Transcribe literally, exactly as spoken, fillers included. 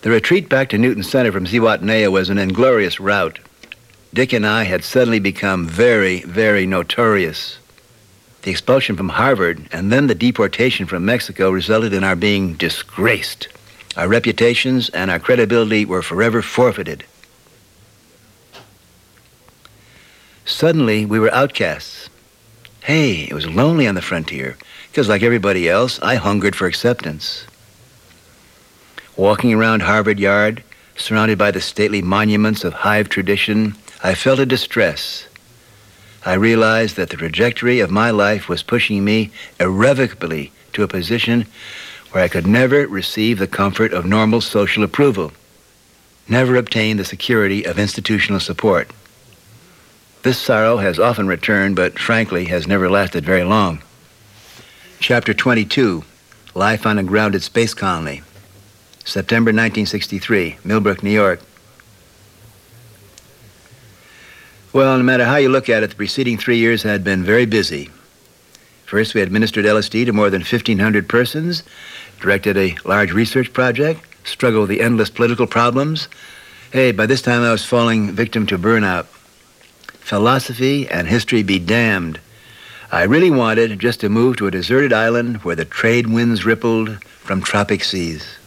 The retreat back to Newton Center from Zihuatanejo was an inglorious rout. Dick and I had suddenly become very, very notorious. The expulsion from Harvard and then the deportation from Mexico resulted in our being disgraced. Our reputations and our credibility were forever forfeited. Suddenly, we were outcasts. Hey, it was lonely on the frontier, because like everybody else, I hungered for acceptance. Walking around Harvard Yard, surrounded by the stately monuments of hive tradition, I felt a distress. I realized that the trajectory of my life was pushing me irrevocably to a position where I could never receive the comfort of normal social approval, never obtain the security of institutional support. This sorrow has often returned, but frankly has never lasted very long. Chapter twenty-two, Life on a Grounded Space Colony. September nineteen sixty-three, Millbrook, New York. Well, no matter how you look at it, the preceding three years had been very busy. First, we administered L S D to more than fifteen hundred persons, directed a large research project, struggled with the endless political problems. Hey, by this time I was falling victim to burnout. Philosophy and history be damned. I really wanted just to move to a deserted island where the trade winds rippled from tropic seas.